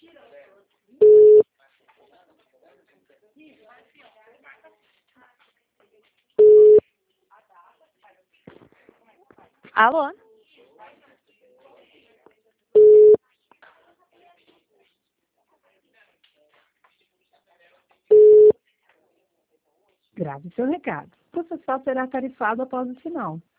Alô? Grave seu recado. O processal será tarifado após o sinal.